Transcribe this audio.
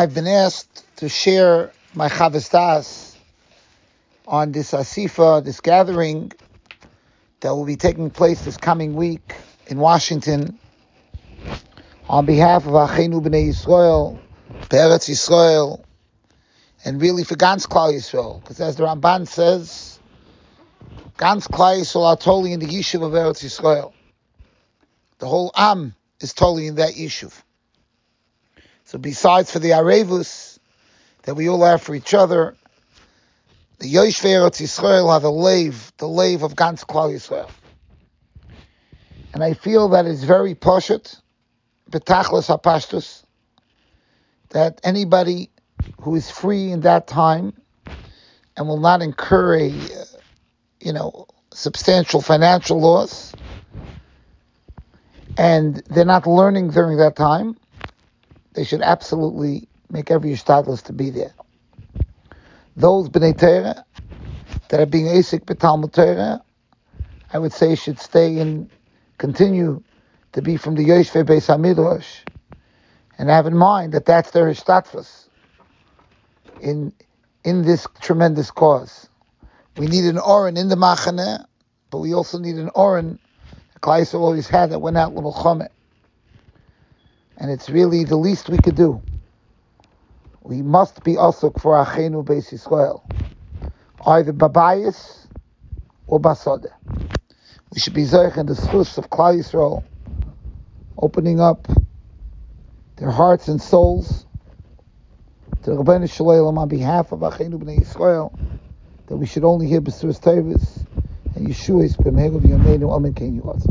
I've been asked to share my Chavas on this Asifa, this gathering that will be taking place this coming week in Washington on behalf of Achenu B'nai Yisrael, Be'eretz Yisrael, and really for Gans Klal Yisrael, because as the Ramban says, Gans Klal Yisrael are totally in the Yishuv of Eretz Yisrael. The whole Am is totally in that Yishuv. So besides for the Arevus that we all have for each other, the Yoshvei Eretz Yisrael are the lave of Gans Klal Yisrael. And I feel that it's very poshut, betachlis hapashtus, that anybody who is free in that time and will not incur a, substantial financial loss, and they're not learning during that time, they should absolutely make every shtadlus to be there. Those b'nei Torah that are being asik b'talmud Torah, I would say should stay and continue to be from the Yoshvei Beis HaMidrash, and have in mind that that's their hishtadlus in this tremendous cause. We need an oren in the machaneh, but we also need an oren. Klal Yisrael always had that went out l'milchama, and it's really the least we could do. We must be asuk for Achenu Beis Yisrael, either babayis or basodeh. We should be zoich in the schus of Klal Yisrael, opening up their hearts and souls to the Rebbeinu Shalom on behalf of Achenu B'nai Yisrael, that we should only hear B'suras Tevis and Yeshua's b'meirav Yameinu Amen Ken Yu'atz.